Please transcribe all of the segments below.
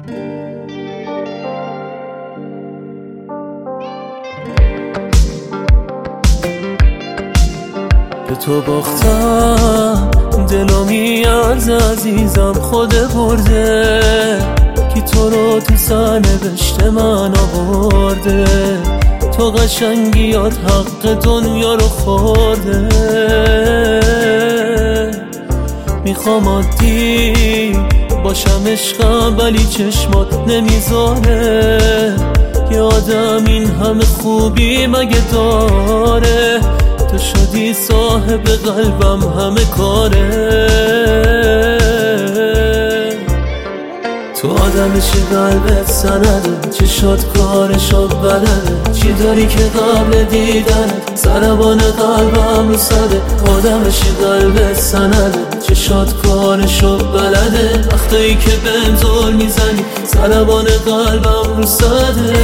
به تو باختم دلو میارزه عزیزم، خود برده کی تو رو تو سرنوشت من آورده. تو قشنگیات حق دنیا رو خورده. میخوام عادی باشم عشقم ولی چشمات نمیذاره. یه آدم این همه خوبی مگه داره؟ تو شدی صاحب قلبم همه کاره. تو آدمشی قلبت سنده، چشات کارشو بلده. چی داری که قبل دیدنت ضربان قلبم رو صده. آدمشی قلبت سنده، چشات کارشو بلده. وقتی که بهم زل میزنی ضربان قلبم رو صده.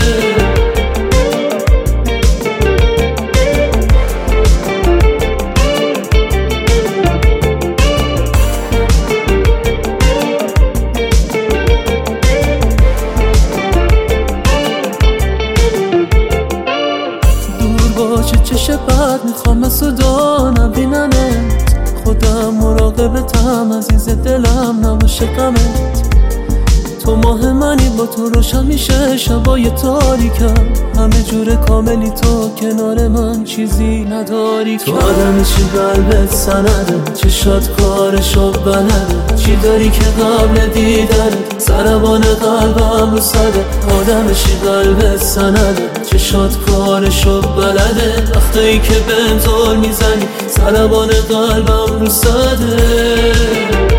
چش بد میخوام صدا نبینمت. خودم مراقبتم عزیز دلم، نباشه غمت. تو ماه منی با تو روشن میشه شبای تاریکم. همه جور کاملی تو کنار من چیزی نداری. تو آدمشی قلبت سنده، چشات کارشو بلده. چی داری که قبل دیدنت ضربان قلبم رو صده. آدمشی قلبت سنده، چشات کارشو بلده. وقتی که بهم زل میزنی ضربان قلبم رو صده.